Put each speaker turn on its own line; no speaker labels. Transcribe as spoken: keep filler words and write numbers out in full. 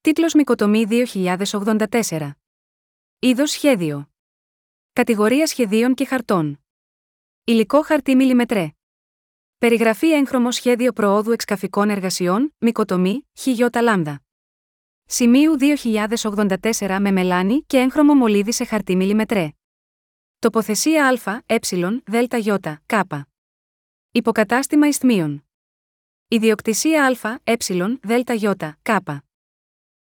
Τίτλος Μικοτομή δύο χιλιάδες ογδόντα τέσσερα. Είδος σχέδιο. Κατηγορία σχεδίων και χαρτών. Υλικό χαρτί μιλιμετρέ. Περιγραφή έγχρωμο σχέδιο προόδου εξκαφικών εργασιών, Μικοτομή, χ λάμδα. Σημείου δύο χιλιάδες ογδόντα τέσσερα με μελάνι και έγχρωμο μολύβι σε χαρτί μιλιμετρέ. Τοποθεσία Α, Ε, Δ, Ι, Κ. Υποκατάστημα Ισθμίων. Ιδιοκτησία Α, Ε, Δ, Ι, Κ.